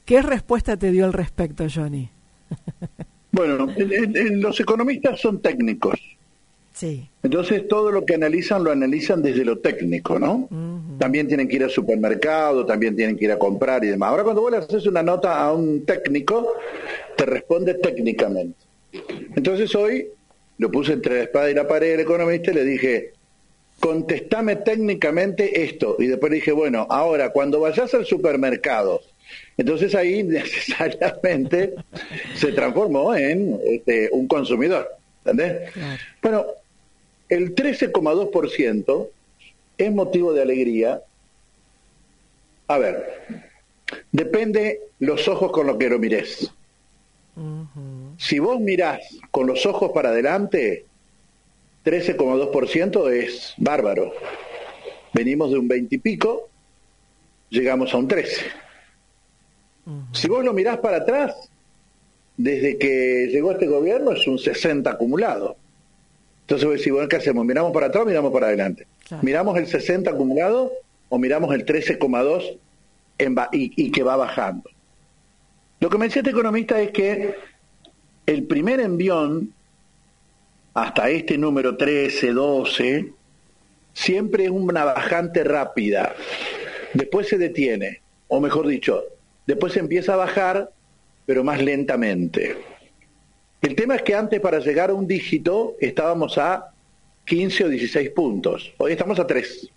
¿Qué respuesta te dio al respecto, Johnny? Bueno, los economistas son técnicos. Sí. Entonces todo lo que analizan lo analizan desde lo técnico, ¿no? También tienen que ir al supermercado, también tienen que ir a comprar y demás. Ahora cuando vos le haces una nota a un técnico, te responde técnicamente. Entonces hoy lo puse entre la espada y la pared del economista y le dije, contestame técnicamente esto. Y después le dije, bueno, ahora cuando vayas al supermercado, entonces ahí necesariamente se transformó en un consumidor, ¿entendés? Claro. Bueno, el 13,2% es motivo de alegría. A ver, depende los ojos con los que lo mires. Si vos mirás con los ojos para adelante, 13,2% es bárbaro. Venimos de un 20 y pico, llegamos a un 13. Si vos lo mirás para atrás, desde que llegó este gobierno es un 60 acumulado. Entonces vos decís, bueno, ¿qué hacemos? ¿Miramos para atrás o miramos para adelante? Claro. ¿Miramos el 60 acumulado o miramos el 13,2 y que va bajando? Lo que me decía este economista es que el primer envión hasta este número 13, 12, siempre es una bajante rápida. Después se detiene, o mejor dicho, después empieza a bajar, pero más lentamente. El tema es que antes, para llegar a un dígito, estábamos a 15 o 16 puntos. Hoy estamos a 3.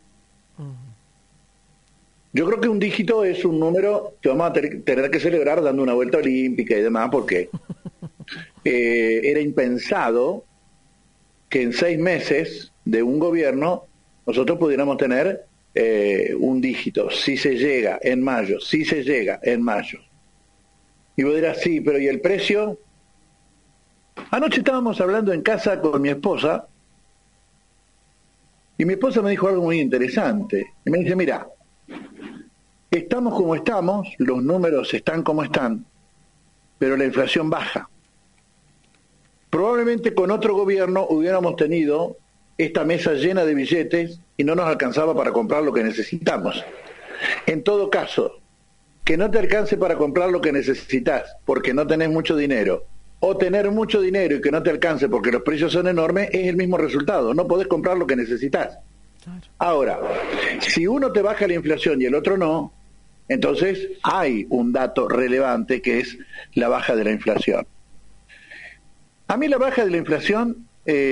Yo creo que un dígito es un número que vamos a tener que celebrar dando una vuelta olímpica y demás, porque era impensado que en 6 meses de un gobierno nosotros pudiéramos tener un dígito. Si se llega en mayo, si se llega en mayo. Y vos dirás, sí, pero ¿y el precio? Anoche estábamos hablando en casa con mi esposa y mi esposa me dijo algo muy interesante. Y me dice, mira, estamos como estamos, los números están como están, pero la inflación baja. Probablemente con otro gobierno hubiéramos tenido esta mesa llena de billetes y no nos alcanzaba para comprar lo que necesitamos. En todo caso, que no te alcance para comprar lo que necesitas porque no tenés mucho dinero, o tener mucho dinero y que no te alcance porque los precios son enormes, es el mismo resultado. No podés comprar lo que necesitas. Claro. Ahora, si uno te baja la inflación y el otro no, entonces hay un dato relevante que es la baja de la inflación. A mí la baja de la inflación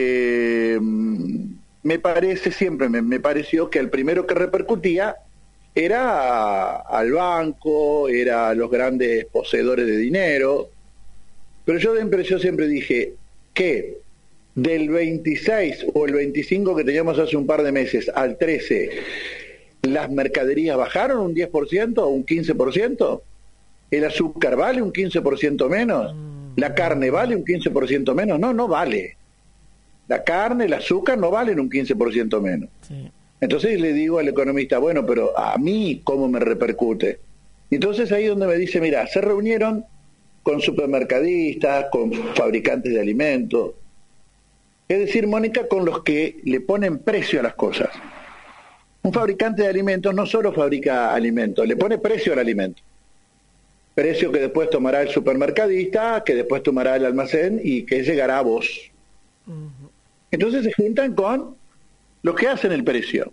me parece, siempre me pareció que el primero que repercutía era al banco, era a los grandes poseedores de dinero. Pero yo siempre dije que del 26 o el 25 que teníamos hace un par de meses al 13, las mercaderías bajaron un 10% o un 15%, el azúcar vale un 15% menos, la carne vale un 15% menos, no vale. La carne, el azúcar no valen un 15% menos. Sí. Entonces le digo al economista, bueno, pero a mí, ¿cómo me repercute? Y entonces ahí donde me dice, mira, se reunieron con supermercadistas, con fabricantes de alimentos, es decir, Mónica, con los que le ponen precio a las cosas. Un fabricante de alimentos no solo fabrica alimentos, le pone precio al alimento. Precio que después tomará el supermercadista, que después tomará el almacén y que llegará a vos. Entonces se juntan con los que hacen el precio.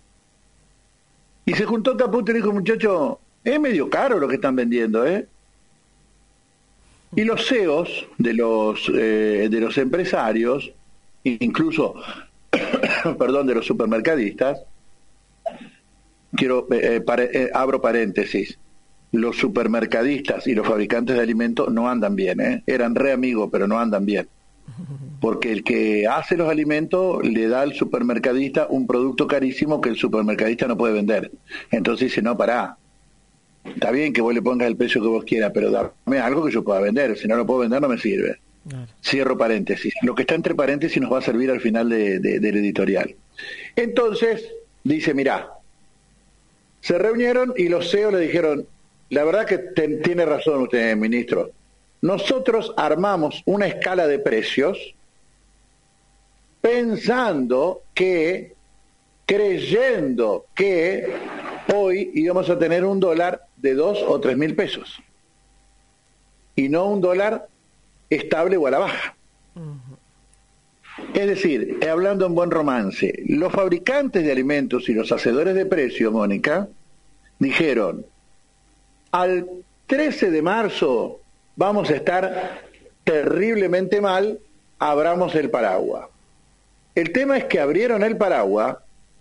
Y se juntó Caputo y dijo, muchacho, es medio caro lo que están vendiendo, ¿eh? Y los CEOs de los empresarios, incluso, perdón, de los supermercadistas, abro paréntesis, los supermercadistas y los fabricantes de alimentos no andan bien, ¿eh? Eran re amigos, pero no andan bien. Porque el que hace los alimentos le da al supermercadista un producto carísimo que el supermercadista no puede vender. Entonces dice, no, pará. Está bien que vos le pongas el precio que vos quieras, pero dame algo que yo pueda vender. Si no lo puedo vender, no me sirve. Claro. Cierro paréntesis. Lo que está entre paréntesis nos va a servir al final del editorial. Entonces, dice, mirá, se reunieron y los CEOs le dijeron, la verdad que tiene razón usted, ministro. Nosotros armamos una escala de precios pensando que, creyendo que hoy íbamos a tener un dólar de 2 o 3 mil pesos. y no un dólar estable o a la baja. Es decir, hablando en buen romance, los fabricantes de alimentos y los hacedores de precios, Mónica, dijeron, al 13 de marzo vamos a estar terriblemente mal, abramos el paraguas. El tema es que abrieron el paraguas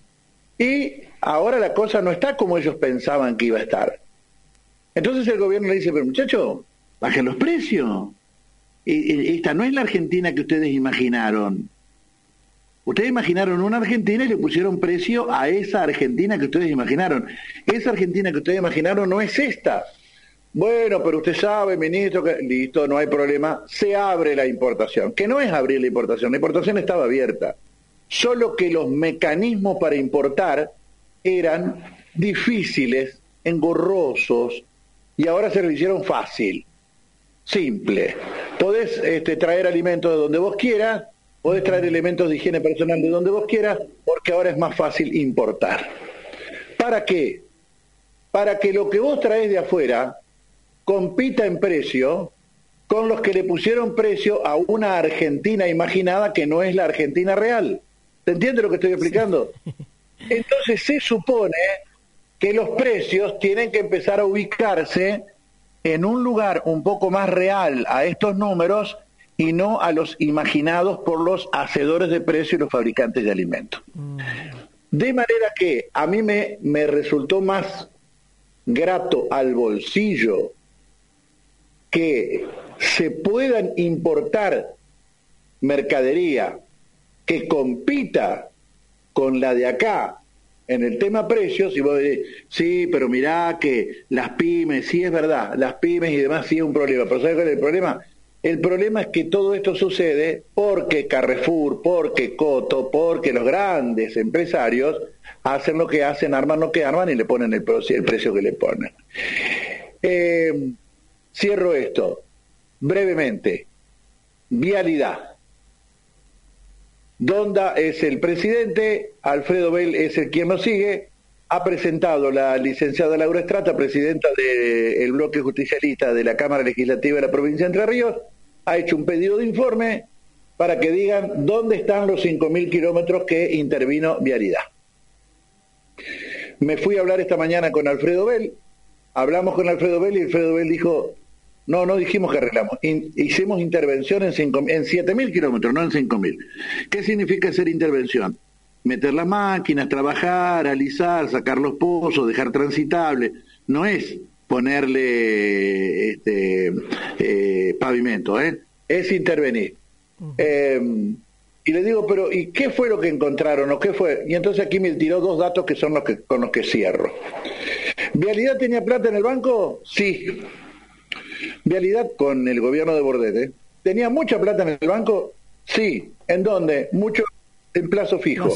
y ahora la cosa no está como ellos pensaban que iba a estar. Entonces el gobierno le dice, pero muchachos, bajen los precios. Esta no es la Argentina que ustedes imaginaron. Ustedes imaginaron una Argentina y le pusieron precio a esa Argentina que ustedes imaginaron. Esa Argentina que ustedes imaginaron no es esta. Bueno, pero usted sabe, ministro, que listo, no hay problema, se abre la importación. Que no es abrir la importación estaba abierta. Solo que los mecanismos para importar eran difíciles, engorrosos, y ahora se lo hicieron fácil, simple. Podés traer alimentos de donde vos quieras, podés traer elementos de higiene personal de donde vos quieras, porque ahora es más fácil importar. ¿Para qué? Para que lo que vos traes de afuera compita en precio con los que le pusieron precio a una Argentina imaginada que no es la Argentina real. ¿Se entiende lo que estoy explicando? Entonces se supone que los precios tienen que empezar a ubicarse en un lugar un poco más real a estos números y no a los imaginados por los hacedores de precios y los fabricantes de alimentos. De manera que a mí me resultó más grato al bolsillo que se puedan importar mercadería que compita con la de acá en el tema precios, y vos decís, sí, pero mirá que las pymes, sí es verdad, las pymes y demás sí es un problema, pero ¿sabes cuál es el problema? El problema es que todo esto sucede porque Carrefour, porque Coto, porque los grandes empresarios hacen lo que hacen, arman lo que arman y le ponen el precio que le ponen. Cierro esto brevemente. Vialidad. Donda es el presidente, Alfredo Bell es el quien nos sigue, ha presentado la licenciada Laura Estrata, presidenta del bloque justicialista de la Cámara Legislativa de la provincia de Entre Ríos, ha hecho un pedido de informe para que digan dónde están los 5.000 kilómetros que intervino Vialidad. Me fui a hablar esta mañana con Alfredo Bell, hablamos con Alfredo Bell y Alfredo Bell dijo, no dijimos que arreglamos, hicimos intervención en 7.000 kilómetros, no en 5.000. ¿Qué significa hacer intervención? Meter las máquinas, trabajar, alisar, sacar los pozos, dejar transitable, no es ponerle pavimento, es intervenir. Y le digo, pero ¿y qué fue lo que encontraron? ¿O qué fue? Y entonces aquí me tiró dos datos que son con los que cierro. ¿Vialidad tenía plata en el banco? Sí. Vialidad con el gobierno de Bordet, ¿tenía mucha plata en el banco? Sí. ¿En dónde? Mucho en plazo fijo.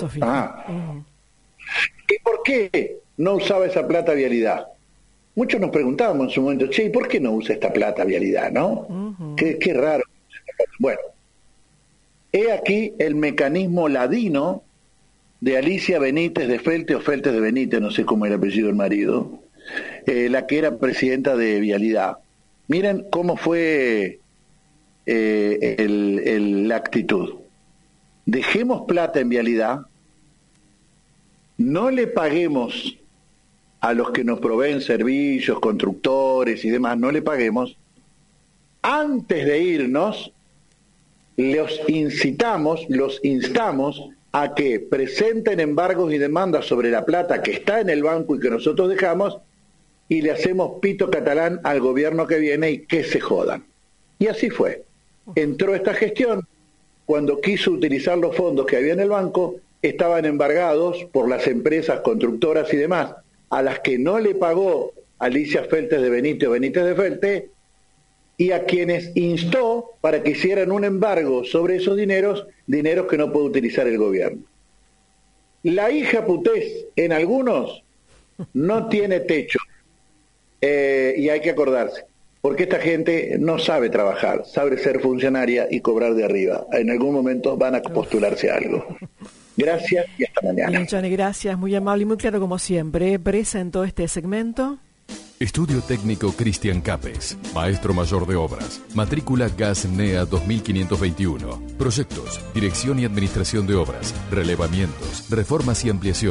¿Y por qué no usaba esa plata Vialidad? Muchos nos preguntábamos en su momento, che, ¿y por qué no usa esta plata Vialidad, no? Qué raro. Bueno, he aquí el mecanismo ladino de Alicia Benítez de Felte, o Feltes de Benítez, no sé cómo era el apellido del marido, la que era presidenta de Vialidad. Miren cómo fue la actitud. Dejemos plata en Vialidad, no le paguemos a los que nos proveen servicios, constructores y demás, no le paguemos. Antes de irnos, los instamos a que presenten embargos y demandas sobre la plata que está en el banco y que nosotros dejamos, y le hacemos pito catalán al gobierno que viene y que se jodan. Y así fue. Entró esta gestión, cuando quiso utilizar los fondos que había en el banco, estaban embargados por las empresas constructoras y demás, a las que no le pagó Alicia Feltes de Benítez o Benítez de Felte, y a quienes instó para que hicieran un embargo sobre esos dineros que no puede utilizar el gobierno. La hija putés en algunos no tiene techo. Y hay que acordarse, porque esta gente no sabe trabajar, sabe ser funcionaria y cobrar de arriba. En algún momento van a postularse a algo. Gracias y hasta mañana. Bien, Johnny, gracias, muy amable y muy claro como siempre. Presentó este segmento. Estudio Técnico Cristian Capes, Maestro Mayor de Obras, matrícula GAS NEA 2521. Proyectos, Dirección y Administración de Obras, Relevamientos, Reformas y Ampliaciones.